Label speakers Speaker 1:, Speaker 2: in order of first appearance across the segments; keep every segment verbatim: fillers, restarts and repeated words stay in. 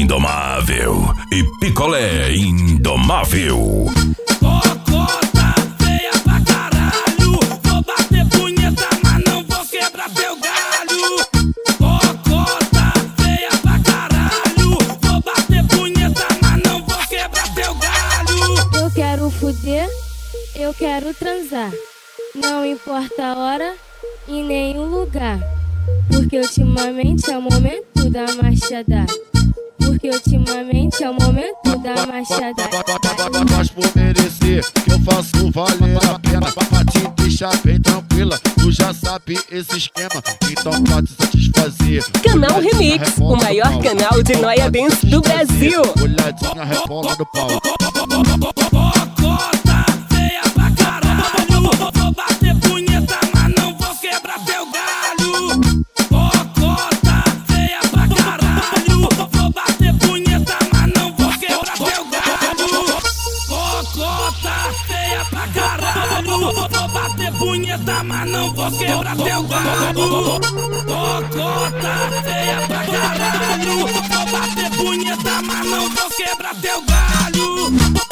Speaker 1: indomável e picolé indomável.
Speaker 2: Cocota feia pra caralho, vou bater punheta, mas não vou quebrar teu galho. Cocota feia pra caralho, vou bater punheta, mas não vou quebrar teu galho.
Speaker 3: Eu quero fuder, eu quero transar, não importa a hora e nem o lugar, porque ultimamente é o momento da machada. Porque ultimamente é o momento da machada.
Speaker 4: Mas por merecer que eu faço valer a pena, pra te deixar bem tranquila, tu já sabe esse esquema, então pode satisfazer.
Speaker 5: Canal Remix, o maior canal de Noia Dance do Brasil.
Speaker 4: Olhadinha rebola do pau.
Speaker 2: Cocota feia pra caralho, vou bater punheta, mas não vou quebrar teu galho. Cocota feia pra caralho, vou bater punheta, mas não vou quebrar teu galho. Cocota feia pra caralho, vou bater punheta, mas não vou quebrar teu galho. Cocota feia pra caralho, vou bater punheta, mas não vou quebrar teu galho.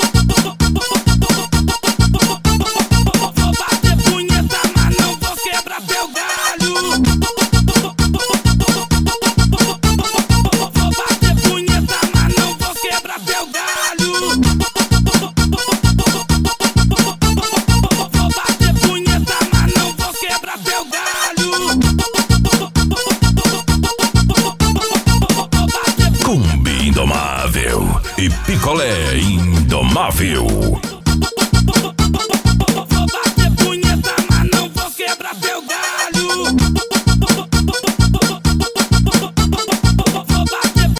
Speaker 2: Vou bater punheta, mas não vou quebrar teu galho. Vou bater punheta, mas não vou quebrar teu galho. Vou bater punheta, mas não vou quebrar teu galho.
Speaker 1: Combi indomável e picolé indomável.
Speaker 2: Vou bater punheta, mas não vou quebrar teu galho.